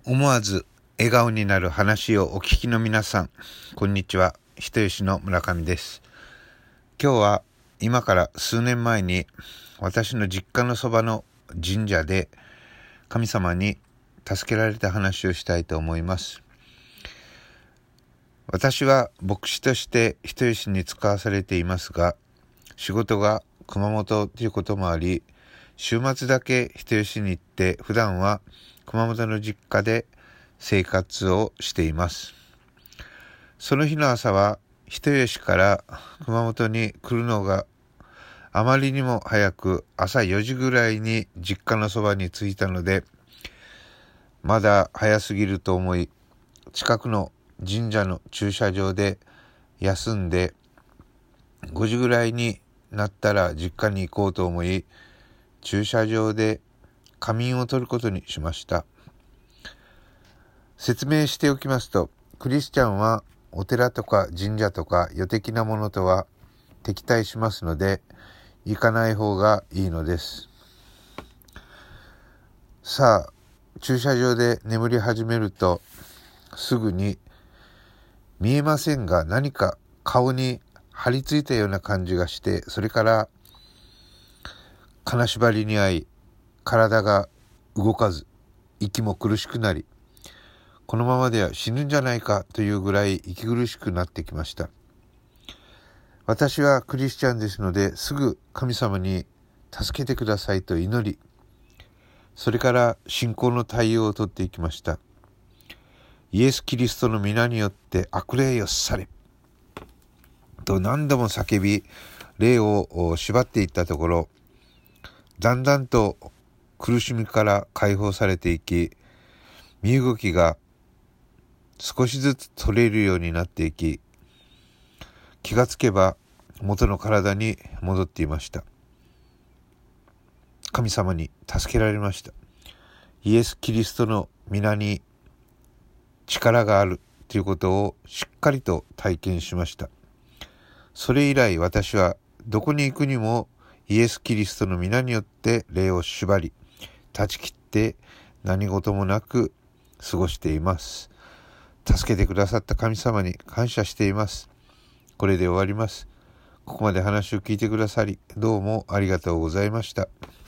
思わず笑顔になる話をお聞きの皆さん、こんにちは。人吉の村上です。今日は今から数年前に私の実家のそばの神社で神様に助けられた話をしたいと思います。私は牧師として人吉に使わされていますが、仕事が熊本ということもあり、週末だけ人吉に行って普段は熊本の実家で生活をしています。その日の朝は人吉から熊本に来るのがあまりにも早く、朝4時ぐらいに実家のそばに着いたので、まだ早すぎると思い、近くの神社の駐車場で休んで、5時ぐらいになったら実家に行こうと思い、駐車場で仮眠を取ることにしました。説明しておきますと、クリスチャンはお寺とか神社とか世的なものとは敵対しますので、行かない方がいいのです。さあ、駐車場で眠り始めると、すぐに見えませんが何か顔に張り付いたような感じがして、それから金縛りに遭い、体が動かず、息も苦しくなり、このままでは死ぬんじゃないかというぐらい息苦しくなってきました。私はクリスチャンですので、すぐ神様に助けてくださいと祈り、それから信仰の対応をとっていきました。イエス・キリストの皆によって悪霊よ去れと何度も叫び、霊を縛っていったところ、だんだんと苦しみから解放されていき、身動きが少しずつ取れるようになっていき、気がつけば元の体に戻っていました。神様に助けられました。イエス・キリストの皆に力があるということをしっかりと体験しました。それ以来私はどこに行くにもイエス・キリストの皆によって霊を縛り、断ち切って何事もなく過ごしています。助けてくださった神様に感謝しています。これで終わります。ここまで話を聞いてくださり、どうもありがとうございました。